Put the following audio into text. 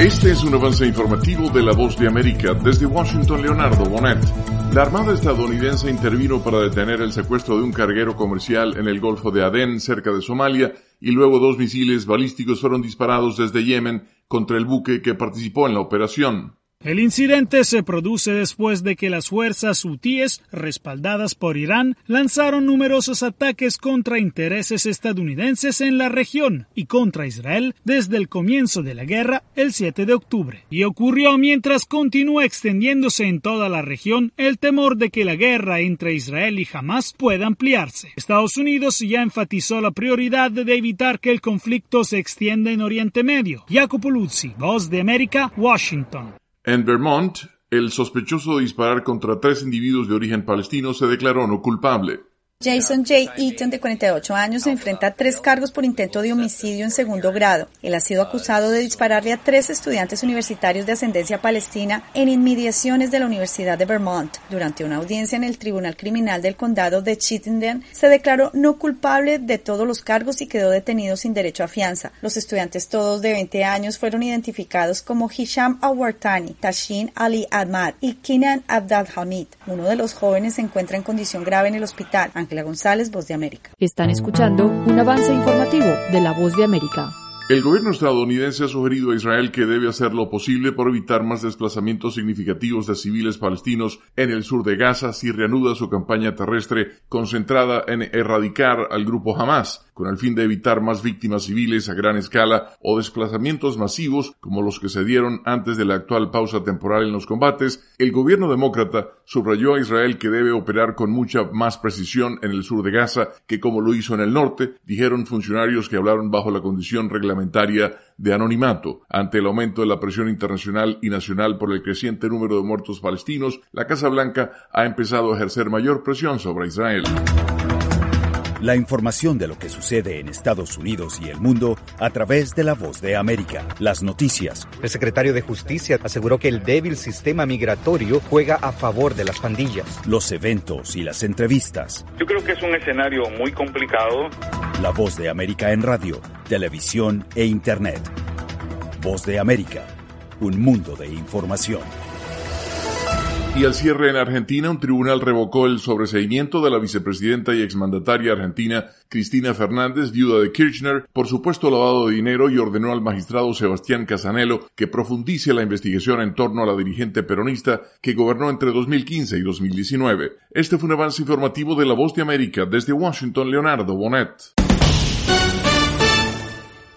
Este es un avance informativo de La Voz de América. Desde Washington, Leonardo Bonet. La Armada estadounidense intervino para detener el secuestro de un carguero comercial en el Golfo de Adén, cerca de Somalia, y luego 2 misiles balísticos fueron disparados desde Yemen contra el buque que participó en la operación. El incidente se produce después de que las fuerzas hutíes, respaldadas por Irán, lanzaron numerosos ataques contra intereses estadounidenses en la región y contra Israel desde el comienzo de la guerra el 7 de octubre. Y ocurrió mientras continúa extendiéndose en toda la región el temor de que la guerra entre Israel y Hamás pueda ampliarse. Estados Unidos ya enfatizó la prioridad de evitar que el conflicto se extienda en Oriente Medio. Jacopo Luzzi, Voz de América, Washington. En Vermont, el sospechoso de disparar contra 3 individuos de origen palestino se declaró no culpable. Jason J. Eaton, de 48 años, se enfrenta a 3 cargos por intento de homicidio en segundo grado. Él ha sido acusado de dispararle a 3 estudiantes universitarios de ascendencia palestina en inmediaciones de la Universidad de Vermont. Durante una audiencia en el Tribunal Criminal del Condado de Chittenden, se declaró no culpable de todos los cargos y quedó detenido sin derecho a fianza. Los estudiantes, todos de 20 años, fueron identificados como Hisham Awartani, Tashin Ali Ahmad y Kinan Abdalhamid. Uno de los jóvenes se encuentra en condición grave en el hospital. Ángela González, Voz de América. Están escuchando un avance informativo de La Voz de América. El gobierno estadounidense ha sugerido a Israel que debe hacer lo posible por evitar más desplazamientos significativos de civiles palestinos en el sur de Gaza si reanuda su campaña terrestre concentrada en erradicar al grupo Hamás, con el fin de evitar más víctimas civiles a gran escala o desplazamientos masivos como los que se dieron antes de la actual pausa temporal en los combates. El gobierno demócrata subrayó a Israel que debe operar con mucha más precisión en el sur de Gaza que como lo hizo en el norte, dijeron funcionarios que hablaron bajo la condición reglamentaria de anonimato. Ante el aumento de la presión internacional y nacional por el creciente número de muertos palestinos, la Casa Blanca ha empezado a ejercer mayor presión sobre Israel. La información de lo que sucede en Estados Unidos y el mundo a través de La Voz de América. Las noticias. El secretario de Justicia aseguró que el débil sistema migratorio juega a favor de las pandillas. Los eventos y las entrevistas. Yo creo que es un escenario muy complicado. La Voz de América en radio, televisión e internet. Voz de América, un mundo de información. Y al cierre en Argentina, un tribunal revocó el sobreseimiento de la vicepresidenta y exmandataria argentina Cristina Fernández, viuda de Kirchner, por supuesto lavado de dinero y ordenó al magistrado Sebastián Casanello que profundice la investigación en torno a la dirigente peronista que gobernó entre 2015 y 2019. Este fue un avance informativo de La Voz de América. Desde Washington, Leonardo Bonet.